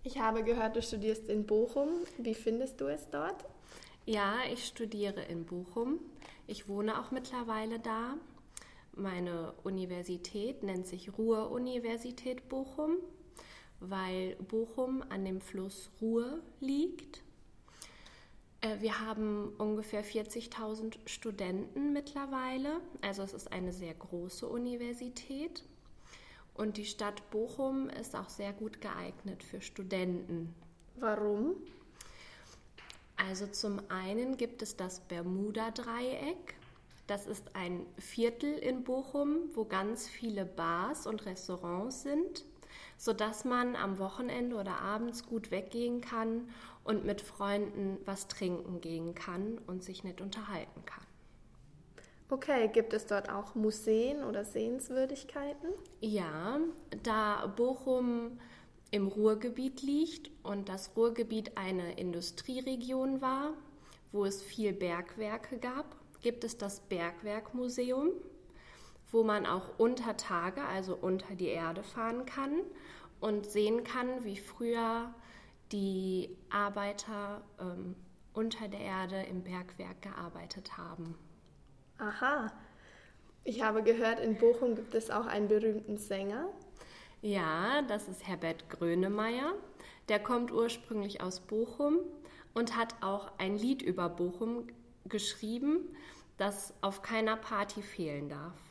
Ich habe gehört, du studierst in Bochum. Wie findest du es dort? Ja, ich studiere in Bochum. Ich wohne auch mittlerweile da. Meine Universität nennt sich Ruhr-Universität Bochum, weil Bochum an dem Fluss Ruhr liegt. Wir haben ungefähr 40.000 Studenten mittlerweile, also es ist eine sehr große Universität. Und die Stadt Bochum ist auch sehr gut geeignet für Studenten. Warum? Also zum einen gibt es das Bermuda-Dreieck. Das ist ein Viertel in Bochum, wo ganz viele Bars und Restaurants sind, sodass man am Wochenende oder abends gut weggehen kann und mit Freunden was trinken gehen kann und sich nett unterhalten kann. Okay, gibt es dort auch Museen oder Sehenswürdigkeiten? Ja, da Bochum im Ruhrgebiet liegt und das Ruhrgebiet eine Industrieregion war, wo es viel Bergwerke gab, gibt es das Bergwerkmuseum, wo man auch unter Tage, also unter die Erde fahren kann und sehen kann, wie früher die Arbeiter unter der Erde im Bergwerk gearbeitet haben. Aha. Ich habe gehört, in Bochum gibt es auch einen berühmten Sänger. Ja, das ist Herbert Grönemeyer. Der kommt ursprünglich aus Bochum und hat auch ein Lied über Bochum geschrieben, das auf keiner Party fehlen darf.